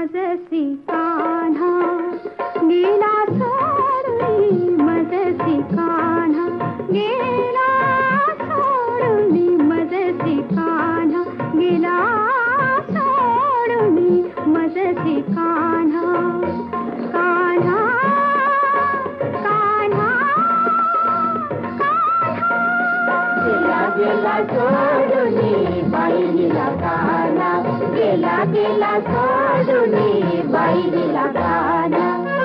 मजसी कान्हा गेला सोडून मजसी कान्हा गेला सोडून मजसी कान्हा गेला सोडून मजसी कान्हा कान्हा कान्हा गेला गेला सोडून बाईला कान्हा गेला गेला सोडून बाईला कान्हा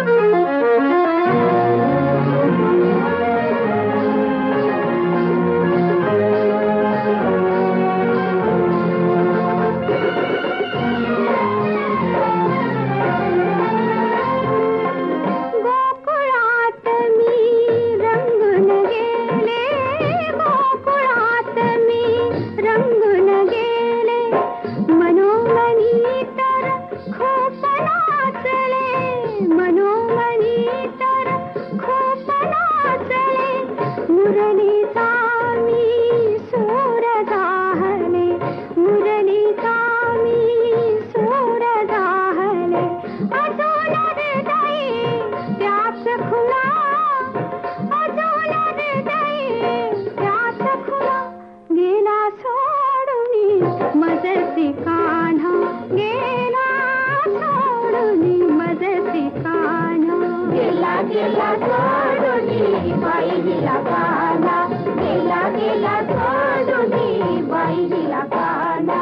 मजसी कान्हा गेला सोडून मजसी कान्हा गेला गेला सोडून बाईला कान्हा गेला गेला सोडून बाईला कान्हा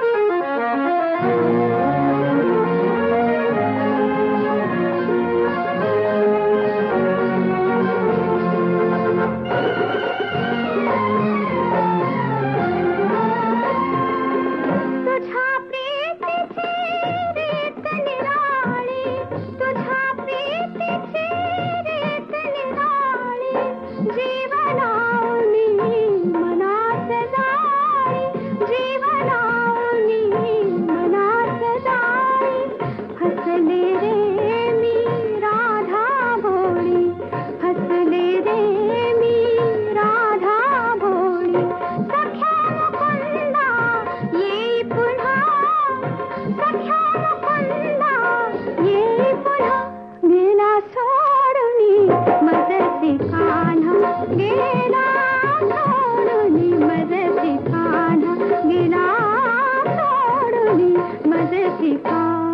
मजसी कान्हा गेला सोडून मजसी कान्हा गेला सोडून मजसी कान्हा